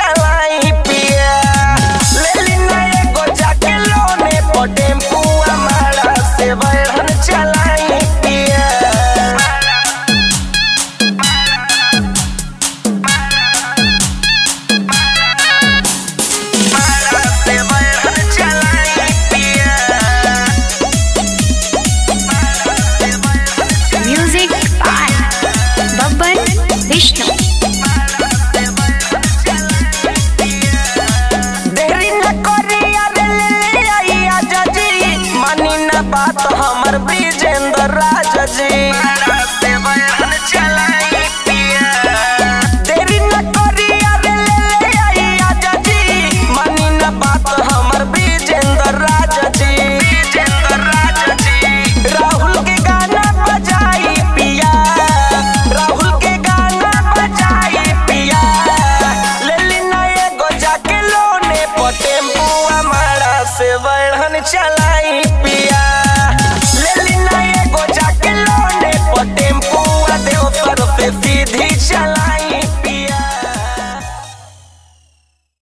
चलाई पिया ले ली ना एगो जाके लोने पर टेम्पू हमारा से बैठन चलाई पिया म्यूजिक बाय बब्बन विष्णु। देरी न करिया रे ले आई आजा जी मानी ना बात हमर ब्रिजेंद्र राजा जी देरी न करिया रे ले आई आजा जी मानी ना बात हमर ब्रिजेंद्र राजा जी राहुल के गाना बजाई पिया राहुल के गाना बजाई पिया ले ली ना एगो जाके लोने पर टेम्पू हमारा से बैठन चलाई।